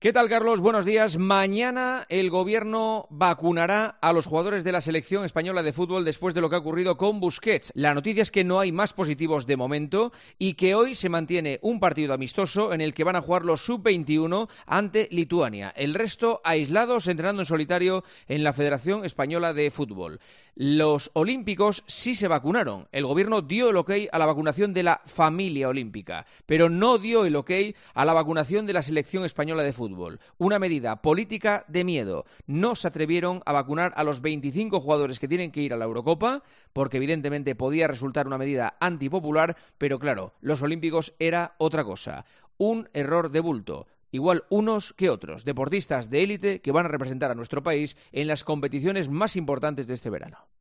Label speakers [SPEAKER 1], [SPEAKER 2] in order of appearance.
[SPEAKER 1] ¿Qué tal, Carlos? Buenos días. Mañana el gobierno vacunará a los jugadores de la selección española de fútbol después de lo que ha ocurrido con Busquets. La noticia es que no hay más positivos de momento y que hoy se mantiene un partido amistoso en el que van a jugar los sub-21 ante Lituania. El resto aislados, entrenando en solitario en la Federación Española de Fútbol. Los olímpicos sí se vacunaron. El gobierno dio el ok a la vacunación de la familia olímpica, pero no dio el ok a la vacunación de la selección española de fútbol. Una medida política de miedo. No se atrevieron a vacunar a los 25 jugadores que tienen que ir a la Eurocopa, porque evidentemente podía resultar una medida antipopular, pero claro, los olímpicos era otra cosa. Un error de bulto. Igual unos que otros, deportistas de élite que van a representar a nuestro país en las competiciones más importantes de este verano.